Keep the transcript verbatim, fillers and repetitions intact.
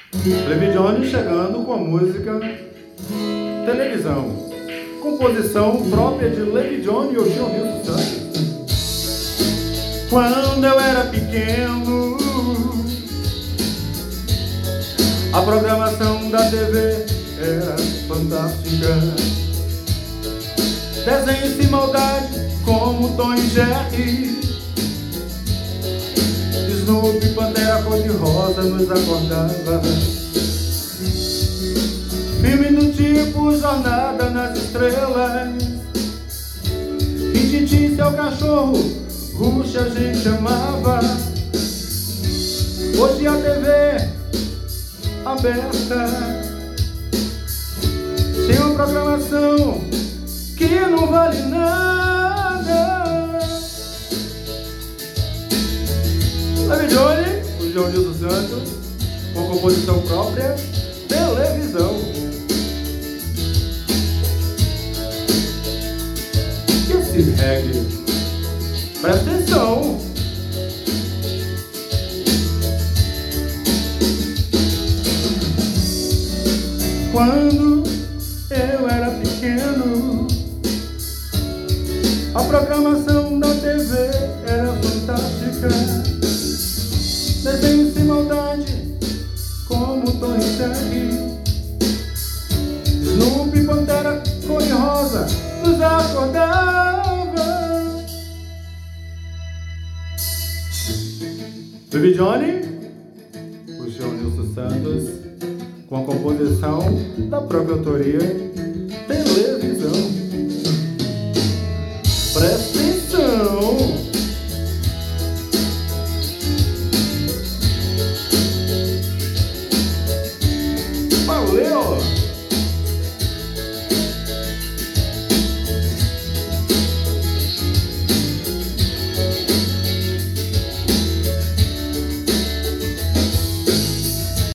Baby Johnny chegando com a música Televisão, composição própria de Baby Johnny e o Gil Nilson Santos. Quando eu era pequeno, a programação da T V era fantástica. Desenho sem maldade como Tom e Jerry, Snoopy, Pantera cor-de-rosa nos acordava. Filme do tipo Jornada nas Estrelas, Tititi, seu cachorro, Rush a gente amava. Hoje a T V aberta tem uma programação que não vale nada. Baby Johnny, o Gil Nilson Santos, com composição própria, Televisão. Esse reggae, presta atenção. Quando eu era pequeno, a programação da T V era fantástica. Desenho sem maldade como Tom e Jerry, Snoopy, Pantera cor-de-rosa nos acordava. Baby Johnny, o Gil Nilson Santos, com a composição da própria autoria, Televisão.